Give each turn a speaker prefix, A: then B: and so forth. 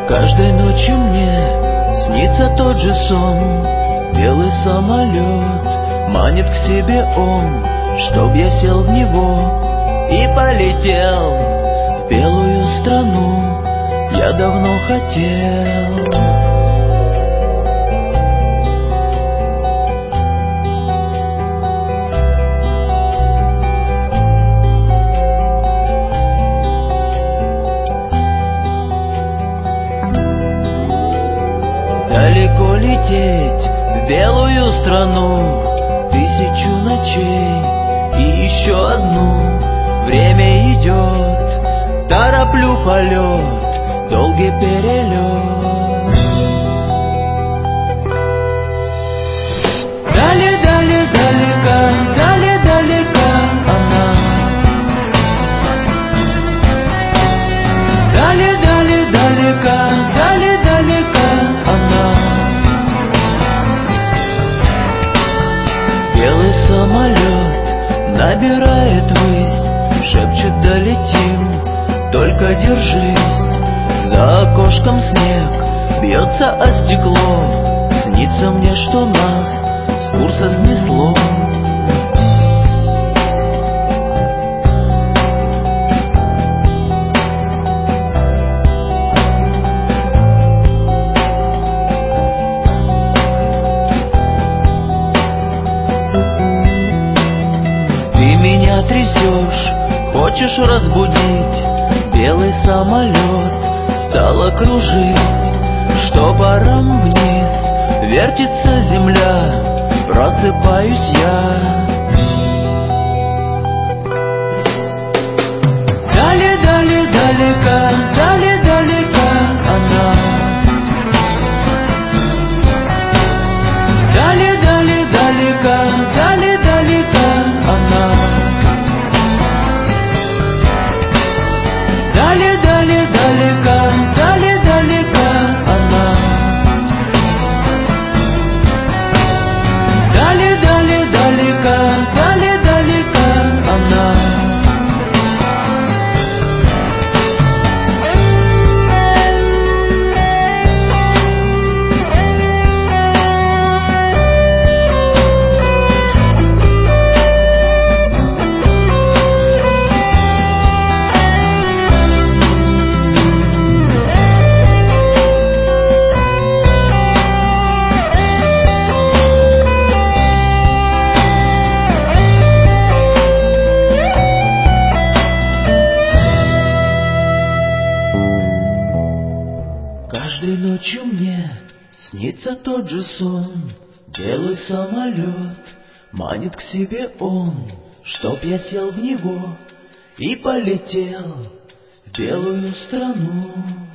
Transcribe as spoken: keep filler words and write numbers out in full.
A: Каждой ночью мне снится тот же сон. Белый самолет манит к себе он, чтоб я сел в него и полетел в белую страну. Я давно хотел. Далеко лететь в белую страну, тысячу ночей и еще одну. Время идет, тороплю полет, долгий перелет. Дали, дали, далека, дали, далека она. Дали, дали, далека, дали, далека она. Белый самолет набирает высь, шепчет: долетим, только держись. За окошком снег бьется о стекло, снится мне, что нас с курса снесло. Трясешь, хочешь разбудить, белый самолет стало кружить. Что паром вниз вертится земля, просыпаюсь я. Дали, дали, далека, дали, далека она. Дали, дали, далека, дали, далека она. Дали, дали, далека, дали, далека она. Дали, дали, далека, дали, далека она. Каждой ночью мне снится тот же сон. Белый самолет манит к себе он, чтоб я сел в него и полетел в белую страну.